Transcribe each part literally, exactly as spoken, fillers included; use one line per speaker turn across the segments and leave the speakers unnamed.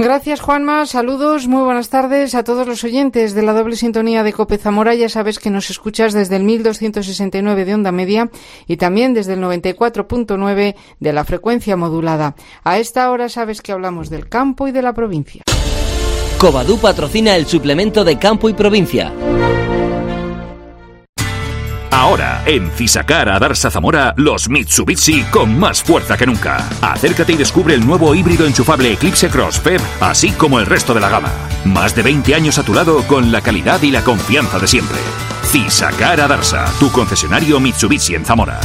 Gracias, Juanma. Saludos, muy buenas tardes a todos los oyentes de la doble sintonía de COPE Zamora. Ya sabes que nos escuchas desde el mil doscientos sesenta y nueve de onda media y también desde el noventa y cuatro punto nueve de la frecuencia modulada. A esta hora sabes que hablamos del campo y de la provincia.
Covadú patrocina el suplemento de Campo y Provincia.
Ahora, en Fisacar Adarsa Zamora, los Mitsubishi con más fuerza que nunca. Acércate y descubre el nuevo híbrido enchufable Eclipse Cross F E B, así como el resto de la gama. Más de veinte años a tu lado con la calidad y la confianza de siempre. Fisacar Adarsa, tu concesionario Mitsubishi en Zamora.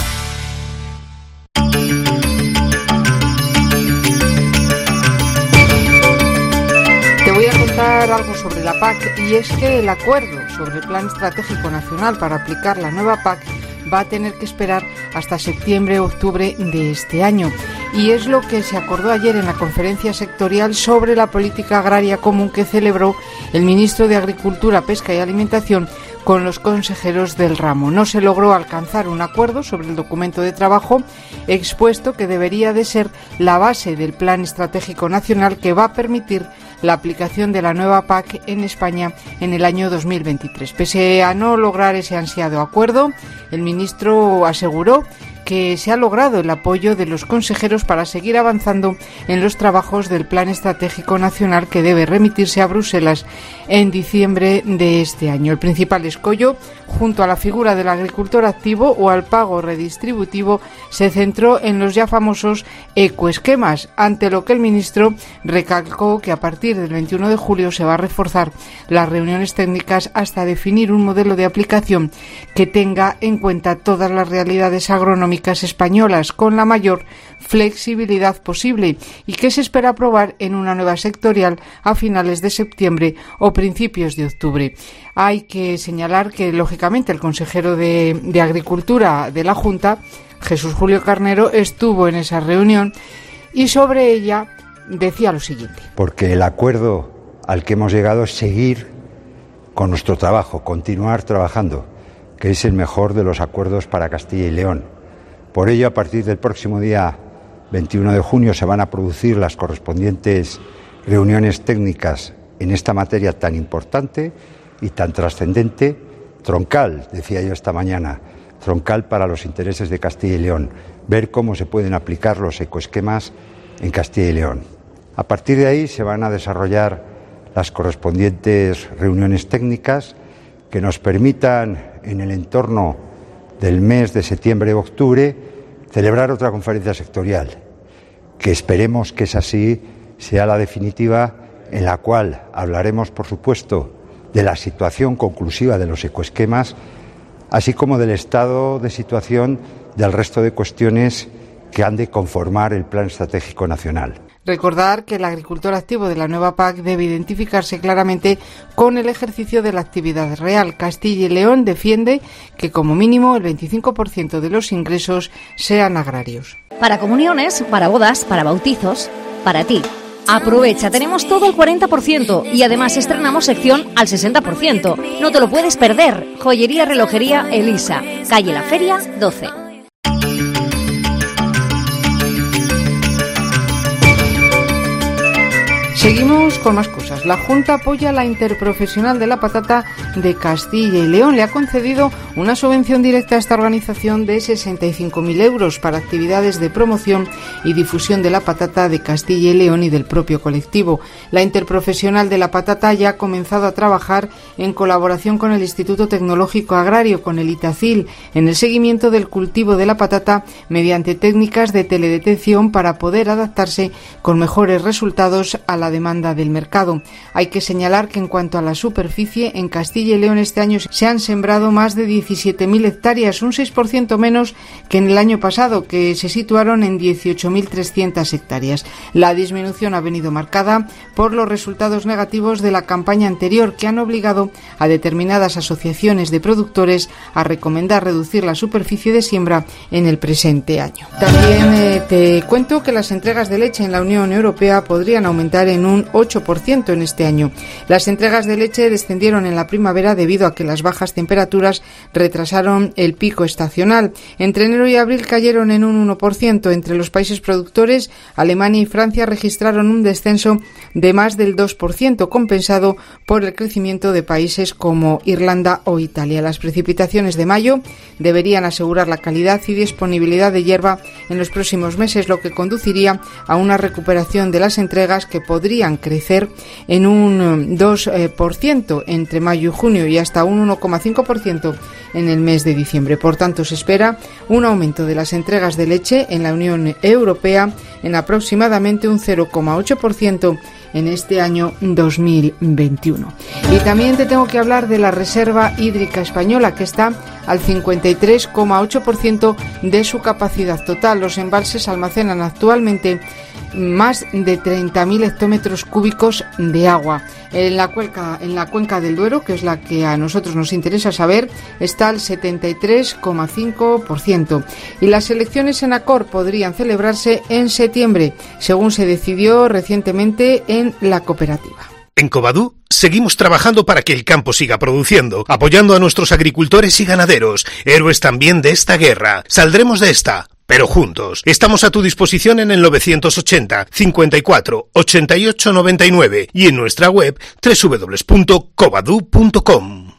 Voy a contar algo sobre la P A C, y es que el acuerdo sobre el Plan Estratégico Nacional para aplicar la nueva P A C va a tener que esperar hasta septiembre o octubre de este año. Y es lo que se acordó ayer en la conferencia sectorial sobre la política agraria común que celebró el ministro de Agricultura, Pesca y Alimentación con los consejeros del ramo. No se logró alcanzar un acuerdo sobre el documento de trabajo expuesto que debería de ser la base del Plan Estratégico Nacional que va a permitir la aplicación de la nueva P A C en España en el año dos mil veintitrés. Pese a no lograr ese ansiado acuerdo, el ministro aseguró que se ha logrado el apoyo de los consejeros para seguir avanzando en los trabajos del Plan Estratégico Nacional que debe remitirse a Bruselas en diciembre de este año. El principal escollo, junto a la figura del agricultor activo o al pago redistributivo, se centró en los ya famosos ecoesquemas, ante lo que el ministro recalcó que a partir del veintiuno de julio se va a reforzar las reuniones técnicas hasta definir un modelo de aplicación que tenga en cuenta todas las realidades agronómicas españolas con la mayor flexibilidad posible y que se espera aprobar en una nueva sectorial a finales de septiembre o principios de octubre. Hay que señalar que, lógicamente, el consejero de, de Agricultura de la Junta, Jesús Julio Carnero, estuvo en esa reunión y sobre ella decía lo siguiente.
Porque el acuerdo al que hemos llegado es seguir con nuestro trabajo, continuar trabajando, que es el mejor de los acuerdos para Castilla y León. Por ello, a partir del próximo día veintiuno de junio se van a producir las correspondientes reuniones técnicas en esta materia tan importante y tan trascendente, troncal, decía yo esta mañana, troncal para los intereses de Castilla y León, ver cómo se pueden aplicar los ecoesquemas en Castilla y León. A partir de ahí se van a desarrollar las correspondientes reuniones técnicas que nos permitan, en el entorno del mes de septiembre o octubre, celebrar otra conferencia sectorial, que esperemos que esa sí sea la definitiva, en la cual hablaremos, por supuesto, de la situación conclusiva de los ecoesquemas, así como del estado de situación del resto de cuestiones que han de conformar el Plan Estratégico Nacional.
Recordar que el agricultor activo de la nueva P A C debe identificarse claramente con el ejercicio de la actividad real. Castilla y León defiende que como mínimo el veinticinco por ciento de los ingresos sean agrarios.
Para comuniones, para bodas, para bautizos, para ti. Aprovecha, tenemos todo al cuarenta por ciento y además estrenamos sección al sesenta por ciento. No te lo puedes perder. Joyería Relojería Elisa, calle La Feria doce.
Seguimos con más cosas. La Junta apoya la Interprofesional de la Patata de Castilla y León. Le ha concedido una subvención directa a esta organización de sesenta y cinco mil euros para actividades de promoción y difusión de la patata de Castilla y León y del propio colectivo. La Interprofesional de la Patata ya ha comenzado a trabajar en colaboración con el Instituto Tecnológico Agrario, con el ITACIL, en el seguimiento del cultivo de la patata mediante técnicas de teledetección para poder adaptarse con mejores resultados a la demanda del mercado. Hay que señalar que en cuanto a la superficie, en Castilla y León este año se han sembrado más de diecisiete mil hectáreas, un seis por ciento menos que en el año pasado, que se situaron en dieciocho mil trescientas hectáreas. La disminución ha venido marcada por los resultados negativos de la campaña anterior, que han obligado a determinadas asociaciones de productores a recomendar reducir la superficie de siembra en el presente año. También eh, te cuento que las entregas de leche en la Unión Europea podrían aumentar en en un ocho por ciento en este año. Las entregas de leche descendieron en la primavera debido a que las bajas temperaturas retrasaron el pico estacional. Entre enero y abril cayeron en un uno por ciento. Entre los países productores, Alemania y Francia registraron un descenso de más del dos por ciento, compensado por el crecimiento de países como Irlanda o Italia. Las precipitaciones de mayo deberían asegurar la calidad y disponibilidad de hierba en los próximos meses, lo que conduciría a una recuperación de las entregas que podrían crecer en un dos por ciento entre mayo y junio y hasta un uno coma cinco por ciento en el mes de diciembre. Por tanto, se espera un aumento de las entregas de leche en la Unión Europea en aproximadamente un cero coma ocho por ciento en este año dos mil veintiuno. Y también te tengo que hablar de la Reserva Hídrica Española, que está al cincuenta y tres coma ocho por ciento de su capacidad total. Los embalses almacenan actualmente más de treinta mil hectómetros cúbicos de agua. En la cuenca, en la cuenca del Duero, que es la que a nosotros nos interesa saber, está al setenta y tres coma cinco por ciento. Y las elecciones en Acor podrían celebrarse en septiembre, según se decidió recientemente en la cooperativa.
En Covadú seguimos trabajando para que el campo siga produciendo, apoyando a nuestros agricultores y ganaderos, héroes también de esta guerra. Saldremos de esta, pero juntos. Estamos a tu disposición en el novecientos ochenta, cincuenta y cuatro, ochenta y ocho, noventa y nueve y en nuestra web doble u doble u doble u punto covadú punto com.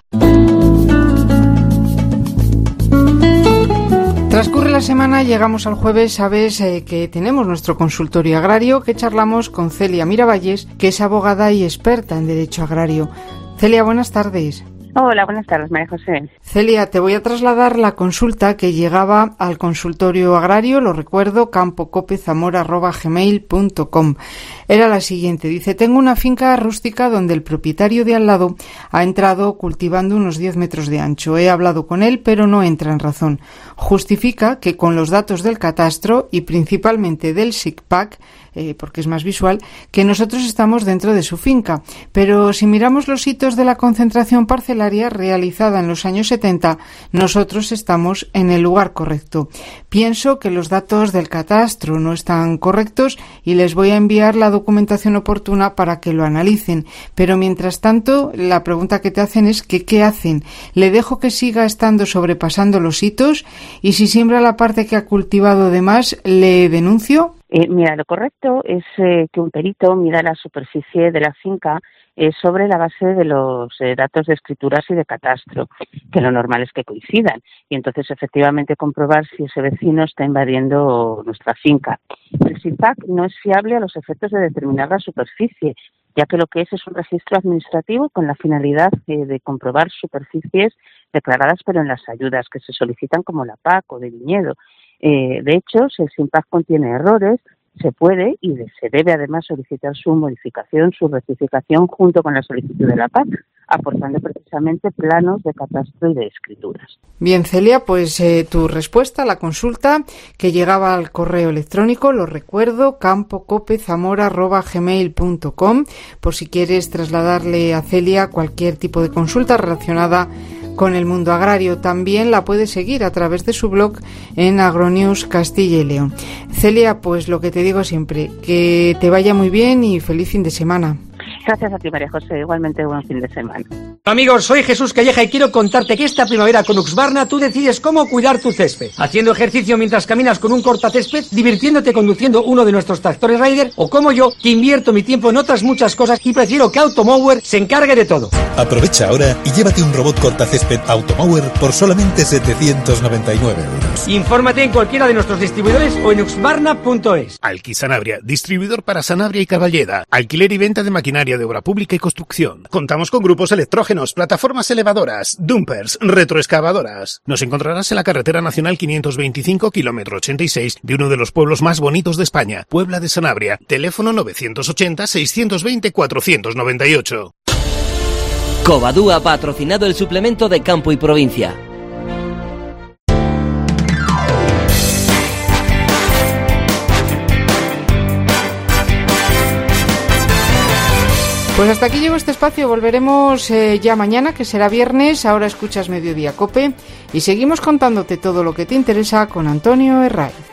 Transcurre la semana, llegamos al jueves, sabes eh, que tenemos nuestro consultorio agrario, que charlamos con Celia Miravalles, que es abogada y experta en derecho agrario. Celia, buenas tardes.
Hola, buenas tardes, María José.
Celia, te voy a trasladar la consulta que llegaba al consultorio agrario, lo recuerdo, campocopezamora arroba gmail punto com. Era la siguiente, dice, tengo una finca rústica donde el propietario de al lado ha entrado cultivando unos diez metros de ancho. He hablado con él, pero no entra en razón. Justifica que con los datos del catastro y principalmente del SICPAC, eh, porque es más visual, que nosotros estamos dentro de su finca. Pero si miramos los hitos de la concentración parcelaria realizada en los años setenta, nosotros estamos en el lugar correcto. Pienso que los datos del catastro no están correctos y les voy a enviar la documentación oportuna para que lo analicen. Pero mientras tanto, la pregunta que te hacen es que ¿qué hacen? ¿Le dejo que siga estando sobrepasando los hitos? Y si siembra la parte que ha cultivado de más, ¿le denuncio?
Eh, mira, lo correcto es eh, que un perito mida la superficie de la finca eh, sobre la base de los eh, datos de escrituras y de catastro, que lo normal es que coincidan, y entonces efectivamente comprobar si ese vecino está invadiendo nuestra finca. El SICPAC no es fiable a los efectos de determinar la superficie, ya que lo que es es un registro administrativo con la finalidad eh, de comprobar superficies declaradas pero en las ayudas que se solicitan como la P A C o de viñedo. Eh, de hecho, si el SICPAC contiene errores, se puede y se debe además solicitar su modificación, su rectificación junto con la solicitud de la P A C, aportando precisamente planos de catastro y de escrituras.
Bien, Celia, pues eh, tu respuesta a la consulta que llegaba al correo electrónico, lo recuerdo, campocopezamora arroba gmail punto com, por si quieres trasladarle a Celia cualquier tipo de consulta relacionada con el mundo agrario. También la puedes seguir a través de su blog en Agronews Castilla y León. Celia, pues lo que te digo siempre, que te vaya muy bien y feliz fin de semana.
Gracias a ti, María José. Igualmente, buen fin de semana.
Amigos, soy Jesús Calleja y quiero contarte que esta primavera con Husqvarna tú decides cómo cuidar tu césped. Haciendo ejercicio mientras caminas con un cortacésped, divirtiéndote conduciendo uno de nuestros tractores Raider, o como yo, que invierto mi tiempo en otras muchas cosas y prefiero que Automower se encargue de todo.
Aprovecha ahora y llévate un robot cortacésped Automower por solamente setecientos noventa y nueve euros.
Infórmate en cualquiera de nuestros distribuidores o en husqvarna punto es.
Alqui Sanabria, distribuidor para Sanabria y Caballeda. Alquiler y venta de maquinaria de obra pública y construcción. Contamos con grupos electrógenos, plataformas elevadoras, dumpers, retroexcavadoras. Nos encontrarás en la carretera nacional quinientos veinticinco, kilómetro ochenta y seis, de uno de los pueblos más bonitos de España, Puebla de Sanabria. Teléfono novecientos ochenta, seiscientos veinte, cuatrocientos noventa y ocho.
Covadú ha patrocinado el suplemento de Campo y Provincia.
Pues hasta aquí llegó este espacio, volveremos eh, ya mañana, que será viernes. Ahora escuchas Mediodía Cope y seguimos contándote todo lo que te interesa con Antonio Herraiz.